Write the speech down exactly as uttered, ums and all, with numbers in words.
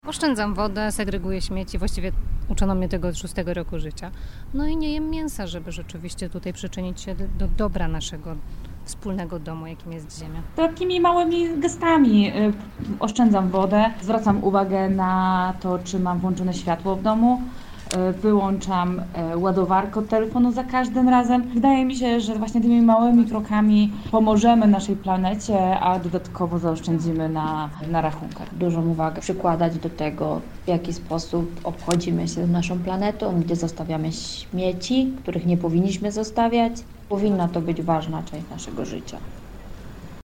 Oszczędzam wodę, segreguję śmieci, właściwie uczono mnie tego od szóstego roku życia. No i nie jem mięsa, żeby rzeczywiście tutaj przyczynić się do, do dobra naszego wspólnego domu, jakim jest ziemia. Takimi małymi gestami y, oszczędzam wodę, zwracam uwagę na to, czy mam włączone światło w domu, y, wyłączam y, ładowarkę od telefonu za każdym razem. Wydaje mi się, że właśnie tymi małymi krokami pomożemy naszej planecie, a dodatkowo zaoszczędzimy na, na rachunkach. Dużą uwagę przykładać do tego, w jaki sposób obchodzimy się z naszą planetą, gdzie zostawiamy śmieci, których nie powinniśmy zostawiać. Powinna to być ważna część naszego życia.